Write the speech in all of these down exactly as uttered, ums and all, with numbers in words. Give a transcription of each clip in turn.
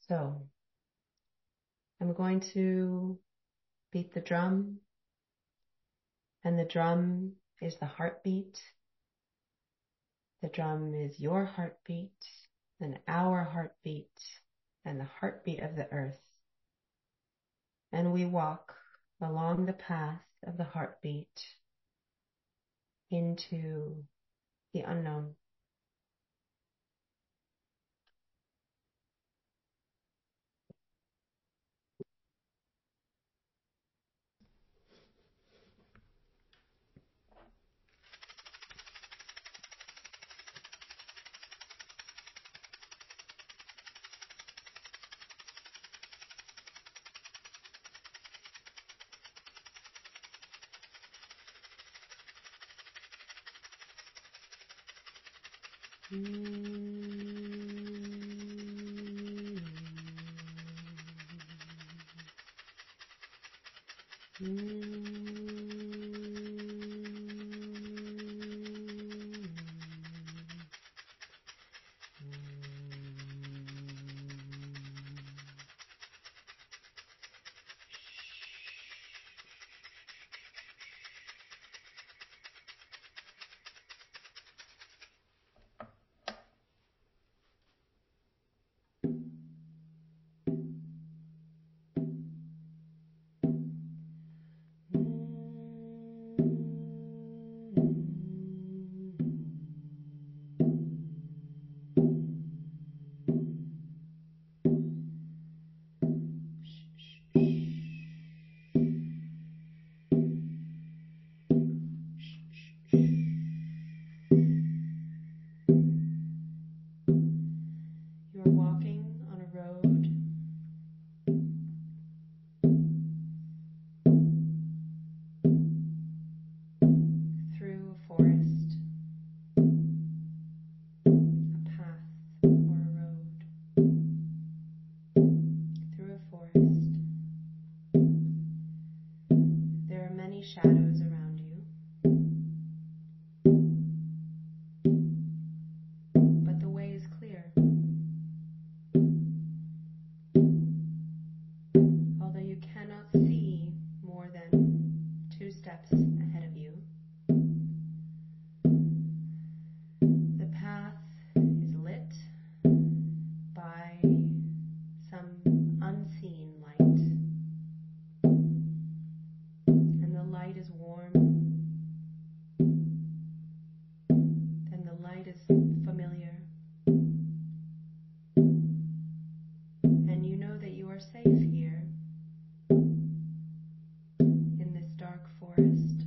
So I'm going to beat the drum, and the drum is the heartbeat. The drum is your heartbeat and our heartbeat and the heartbeat of the earth. And we walk along the path of the heartbeat into the unknown. You're walking on a road. Through a forest, a path or a road, through a forest. There are many shadows around you, but the way is clear. Although you cannot see more than two steps ahead of you, the path is lit by some unseen light, and the light is warm, and the light is familiar, and you know that you are safe here in this dark forest.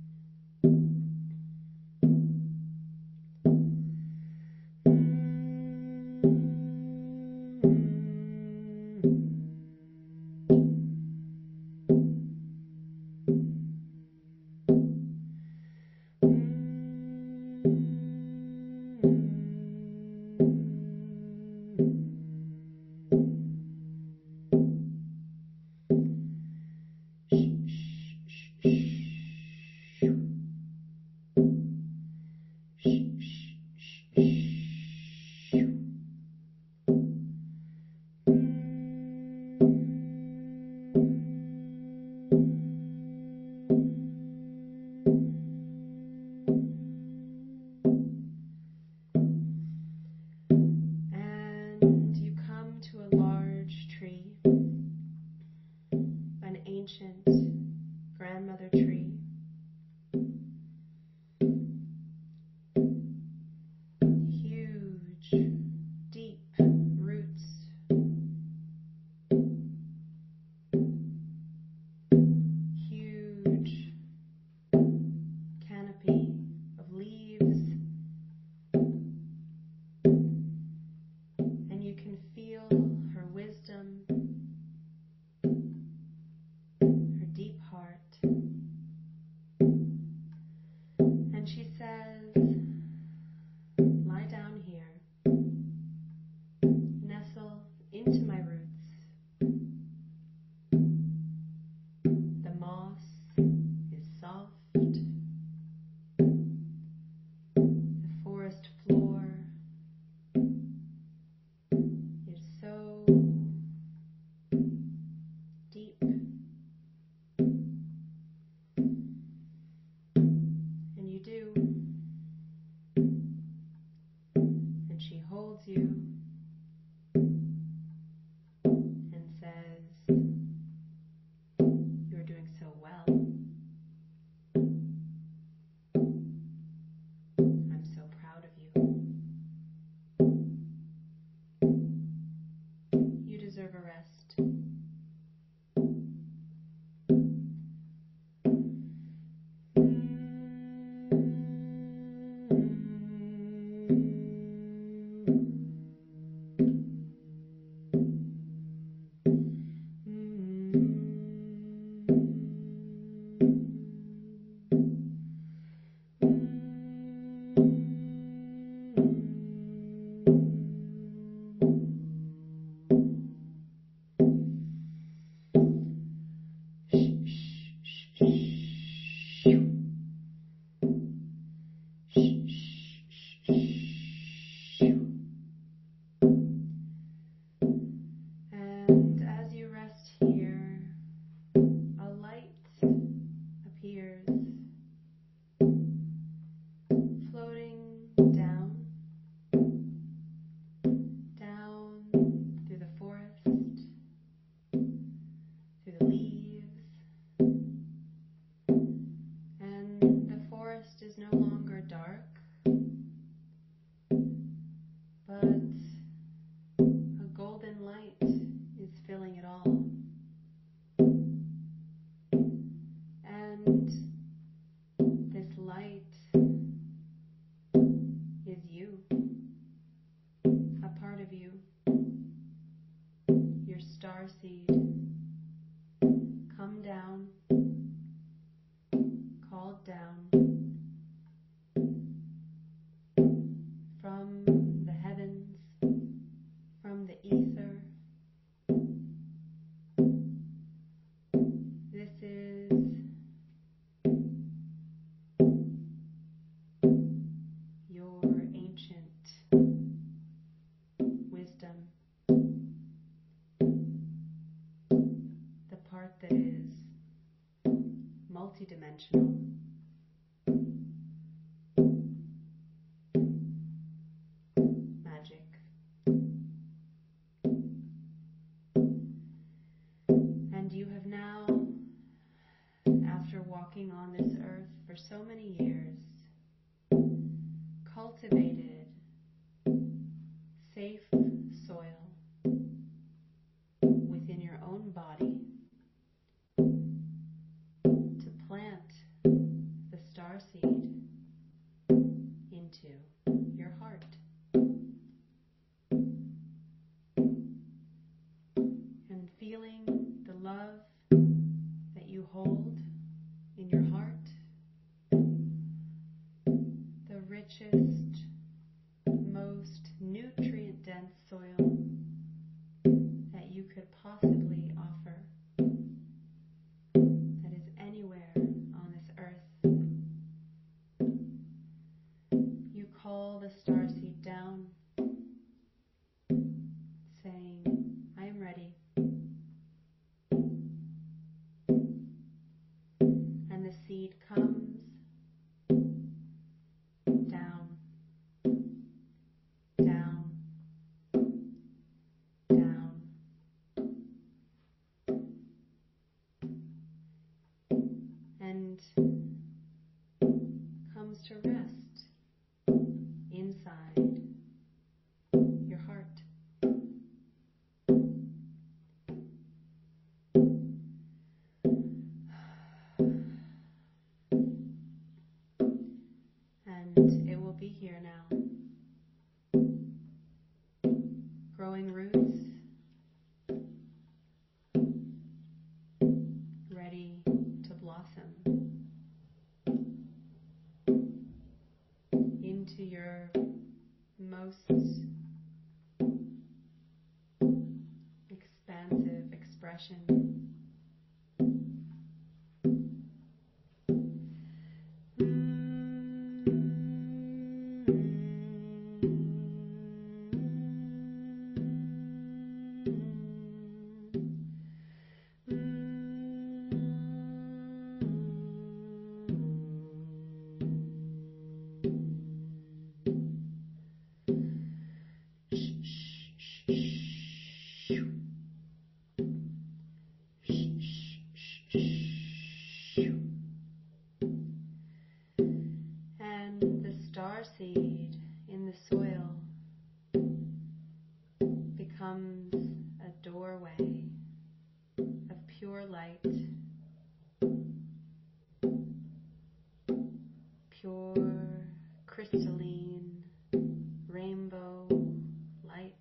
And you come to a large tree, an ancient grandmother tree. Huge, deep roots. Huge canopy of leaves. And you can feel her wisdom, her deep heart. And she says, lie down here, nestle into my roots. The moss is soft. The forest floor is so holds you and says, "You're doing so well. I'm so proud of you. You deserve a rest." And as you rest here, a light appears, floating down, down through the forest, through the leaves, and the forest is no longer dark, but a golden light is filling it all. And this light is you, a part of you, your star seed. Come down, called down from the heavens, from the ether. This is your ancient wisdom, the part that is multidimensional, magic. And you have now, after walking on this earth for so many years, cultivated safe soil within your own body to plant the star seed into your heart. And feeling the love that you hold in your heart, the richest, most nutrient-dense soil that you could possibly offer, that is anywhere on this earth. You call the star seed down, saying, "I am ready." And the seed comes down, down, down, and comes to rest inside your heart. And it will be here now, growing roots, ready to blossom into your most expansive expression. light, pure, crystalline, rainbow light.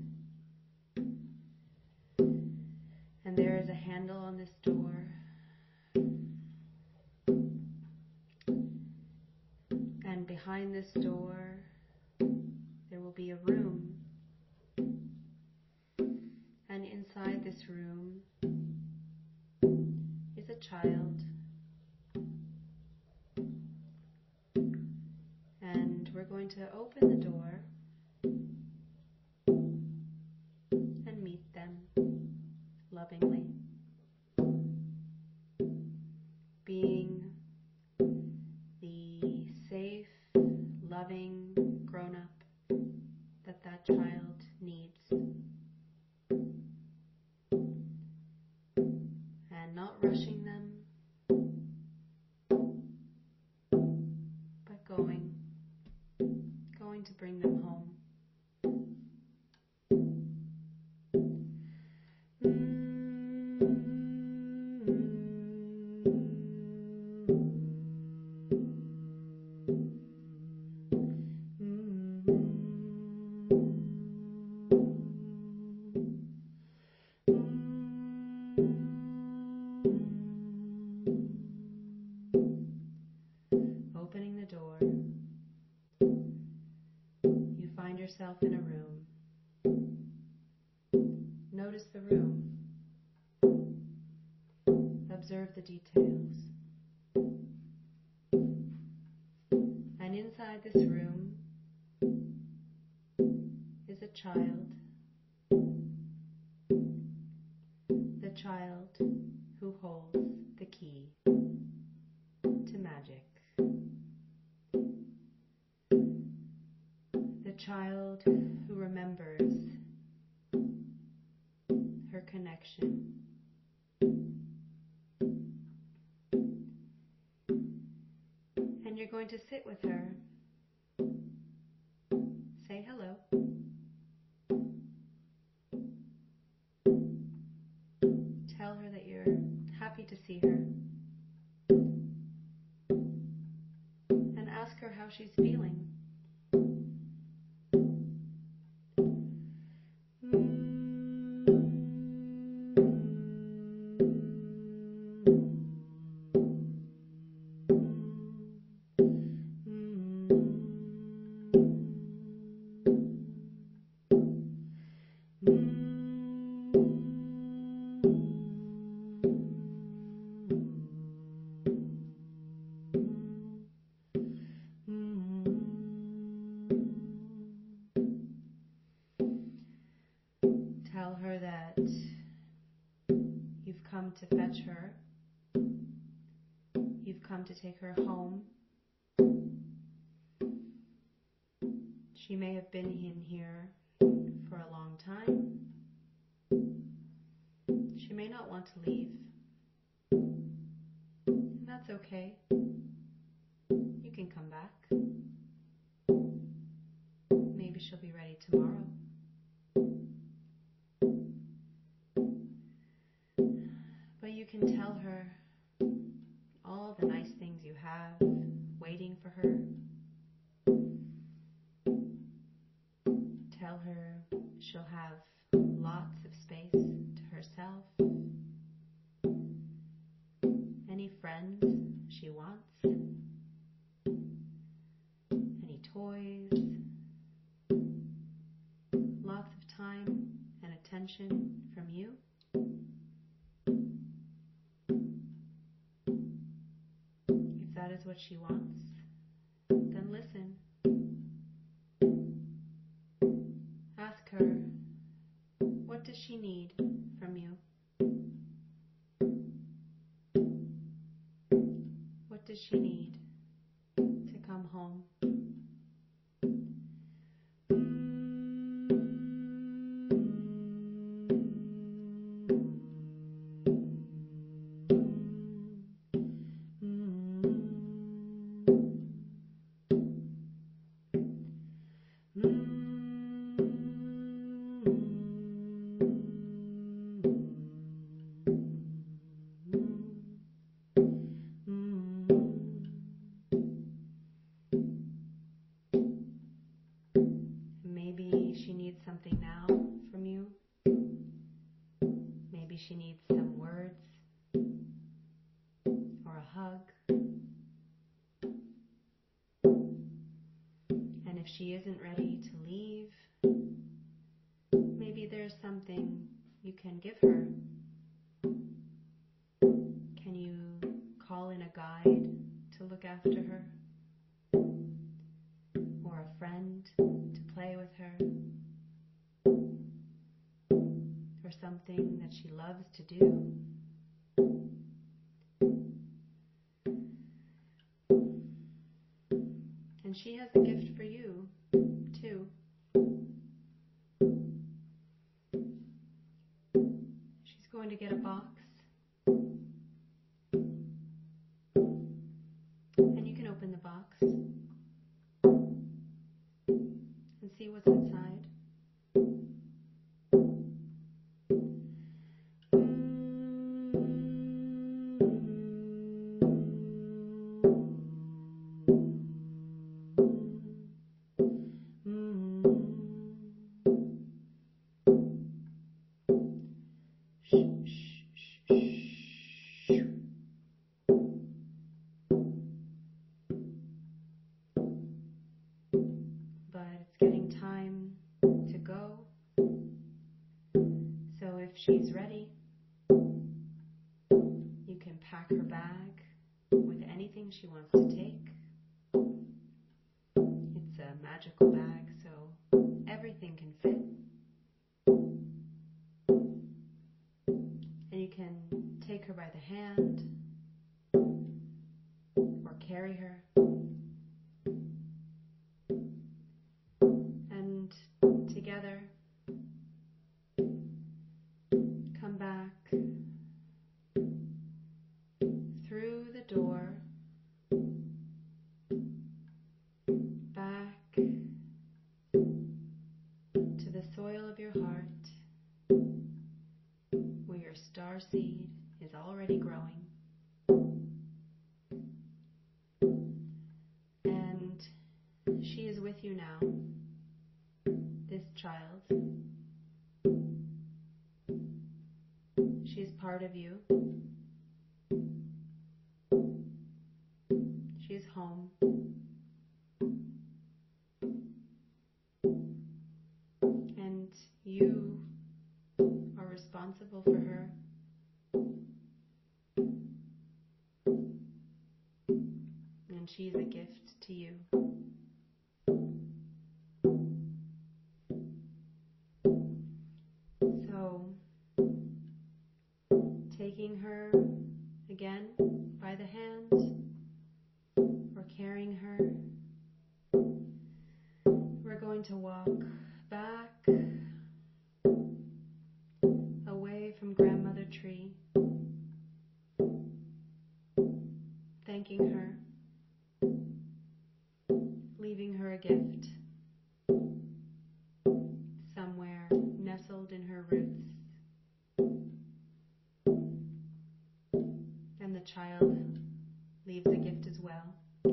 And there is a handle on this door. And behind this door, there will be a room. And inside this room is a child. And we're going to open the door and meet them lovingly, being the safe, loving grown-up that that child needs. And not rushing them, but going, going to bring them home. Opening the door, you find yourself in a room. Notice the room. Observe the details. And inside this room is a child. The child who holds the key to magic. The child who remembers her connection. And you're going to sit with her, say hello, tell her that you're happy to see her, and ask her how she's feeling. Tell her that you've come to fetch her. You've come to take her home. She may have been in here for a long time. She may not want to leave. And that's okay. You can come back. Maybe she'll be ready tomorrow. But you can tell her all the nice things you have waiting for her. Tell her she'll have lots of space to herself. Any friends she wants. Any toys. Lots of time and attention from you. If that is what she wants, then listen. Ask her, what does she need from you? What does she need to come home? can give her. Can you call in a guide to look after her? Or a friend to play with her? Or something that she loves to do? And she has a gift for you, too. She's going to get a box. And you can open the box and see what's inside. She's ready. You can pack her bag with anything she wants to take. It's a magical bag, so everything can fit. And you can take her by the hand or carry her. And together, come back through the door, back to the soil of your heart, where your star seed is already growing. And she is with you now, this child. She's part of you. She's home. And you are responsible for her. And she's a gift to you. So, taking her again by the hand or carrying her, we're going to walk back away from Grandmother Tree, thanking her, leaving her a gift somewhere nestled in her roots. And the child leaves a gift as well.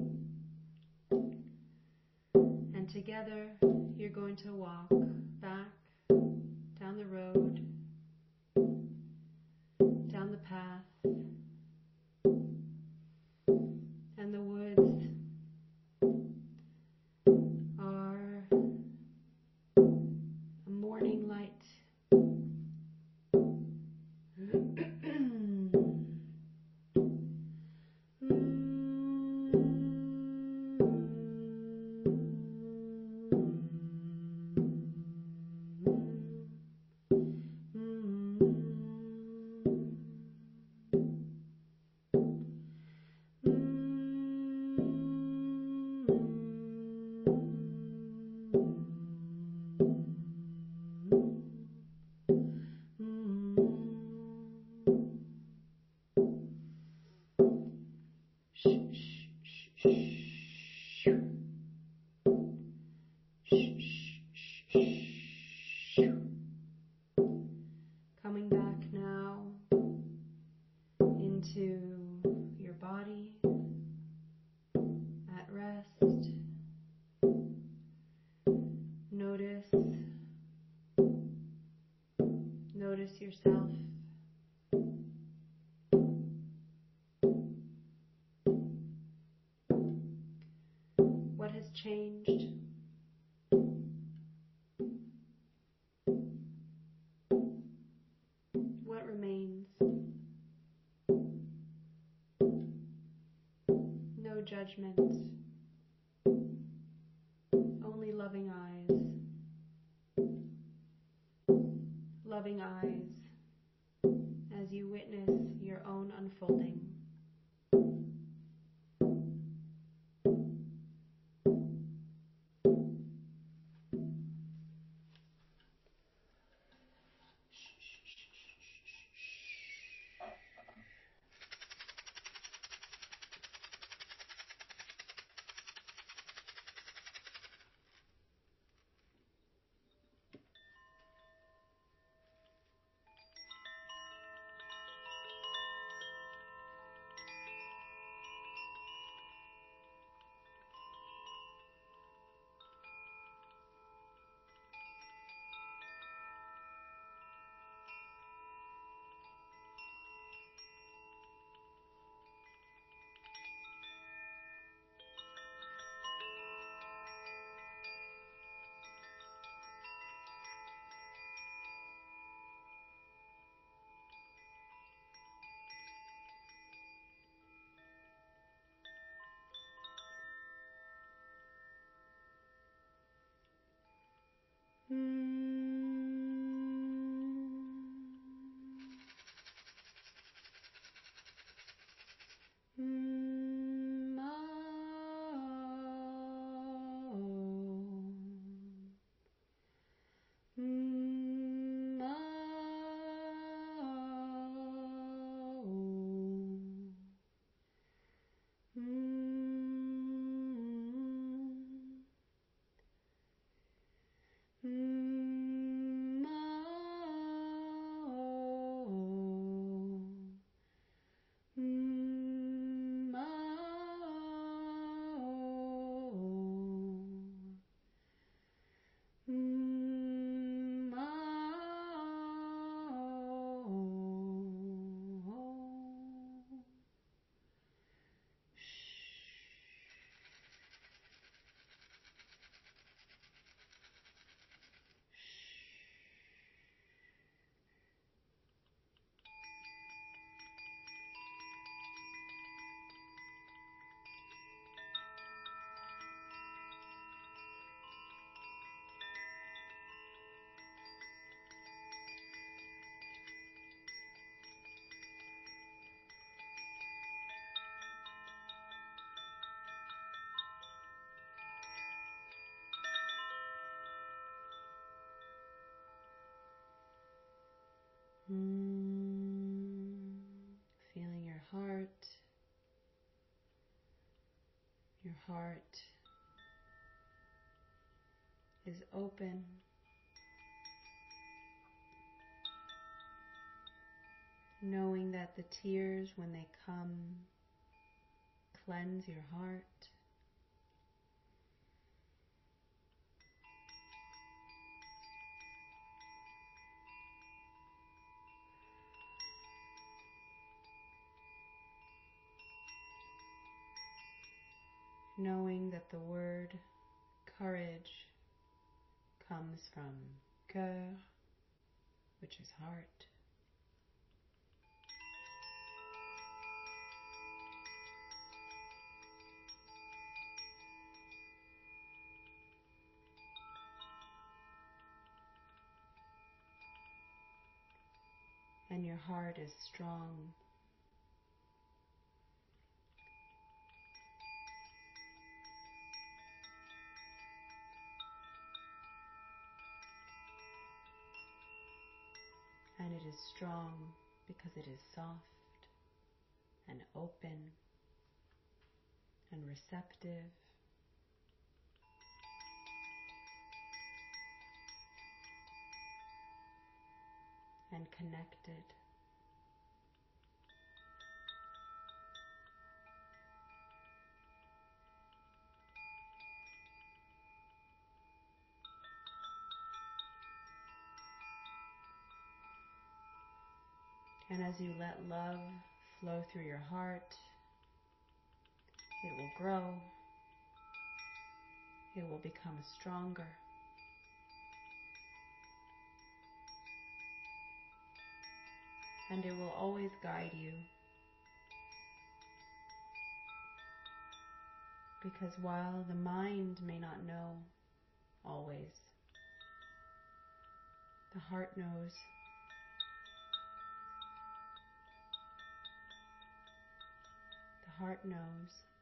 And together, you're going to walk back down the road, down the path, and the woods are a morning light. Coming back now into your body at rest. Notice, notice yourself. What has changed? judgment, only loving eyes, loving eyes as you witness your own unfolding. Mm, feeling your heart, your heart is open, knowing that the tears, when they come, cleanse your heart. Knowing that the word courage comes from cœur, which is heart. And your heart is strong. And it is strong because it is soft and open and receptive. And connected. And as you let love flow through your heart, it will grow. It will become stronger. And it will always guide you. Because while the mind may not know always, the heart knows. The heart knows.